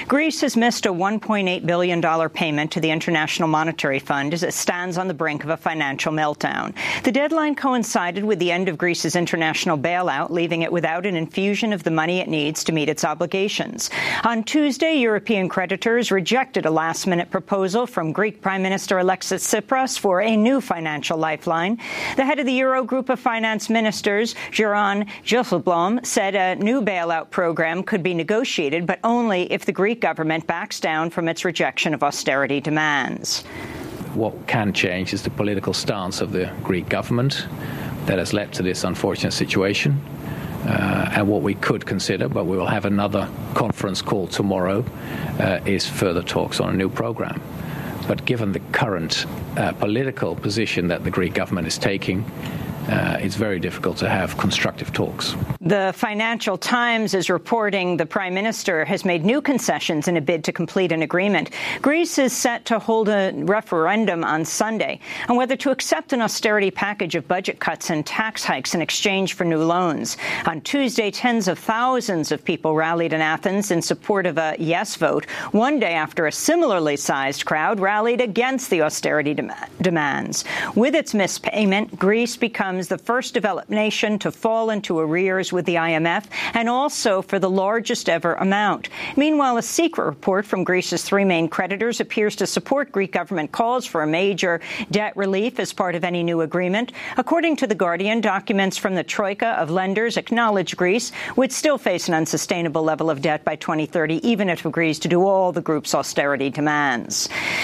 Greece has missed a $1.8 billion payment to the International Monetary Fund as it stands on the brink of a financial meltdown. The deadline coincided with the end of Greece's international bailout, leaving it without an infusion of the money it needs to meet its obligations. On Tuesday, European creditors rejected a last-minute proposal from Greek Prime Minister Alexis Tsipras for a new financial lifeline. The head of the Eurogroup of finance ministers, Jeroen Dijsselbloem, said a new bailout program could be negotiated, but only if the Greek government backs down from its rejection of austerity demands. What can change is the political stance of the Greek government that has led to this unfortunate situation. And what we could consider, but we will have another conference call tomorrow, is further talks on a new program. But given the current political position that the Greek government is taking, it's very difficult to have constructive talks. The Financial Times is reporting the Prime Minister has made new concessions in a bid to complete an agreement. Greece is set to hold a referendum on Sunday on whether to accept an austerity package of budget cuts and tax hikes in exchange for new loans. On Tuesday, tens of thousands of people rallied in Athens in support of a yes vote, one day after a similarly sized crowd rallied against the austerity demands. With its missed payment, Greece becomes the first developed nation to fall into arrears with the IMF, and also for the largest ever amount. Meanwhile, a secret report from Greece's three main creditors appears to support Greek government calls for a major debt relief as part of any new agreement. According to The Guardian, documents from the troika of lenders acknowledge Greece would still face an unsustainable level of debt by 2030, even if it agrees to do all the group's austerity demands.